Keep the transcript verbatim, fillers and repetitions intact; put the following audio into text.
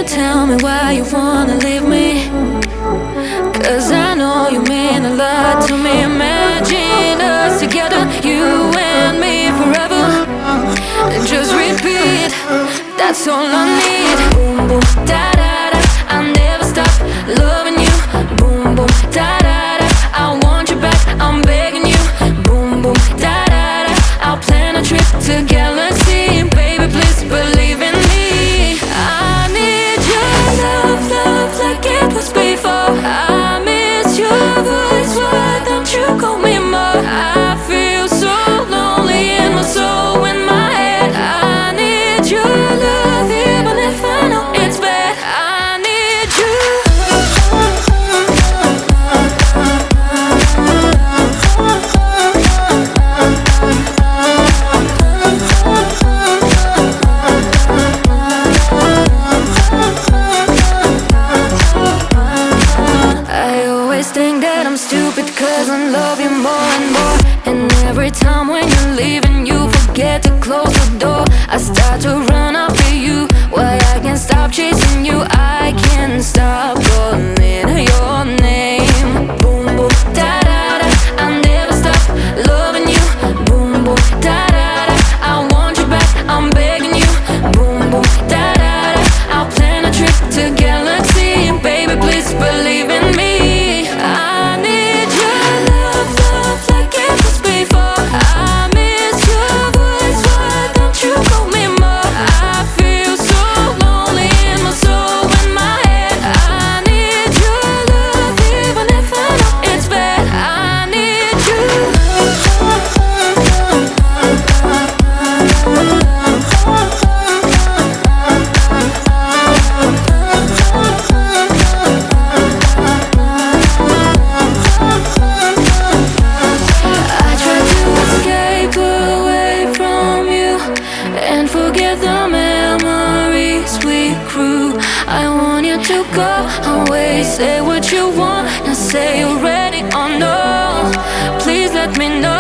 tell me why you wanna leave me, 'cause I know you mean a lot to me. Imagine us together, you and me forever. And just repeat, that's all I need. Boom, boom, da da da, I'll never stop loving you. Boom, boom, da da da, I want you back, I'm begging you. Boom, boom, da da da, I'll plan a trip to Galaxy. Baby, please believe in me. I need your love, love like it was before. I miss your voice, why don't you call me more? I feel so lonely in my soul, in my head. I need your love, even if I know it's bad. I need you. I always think that I'm stupid 'cause I love you more and more. And every time when you're leaving, you forget to close the door. I start to run after you, why I can't stop chasing you. I can't stop calling your name. Boom, boom, da da da, I'll never stop loving you. Boom, boom, da da da, I want you back, I'm begging you. Boom, boom, da da da, I'll plan a trip to Galaxy. Baby, please believe in me. I need your love, love like it was before. I miss your voice, why don't you call me more? I feel so lonely in my soul, in my head. I need your love, even if I know it's bad. I need you. I try to escape away from you and forget the memories we grew. I want you to go away, say what you want, now say you're ready or no. Please let me know.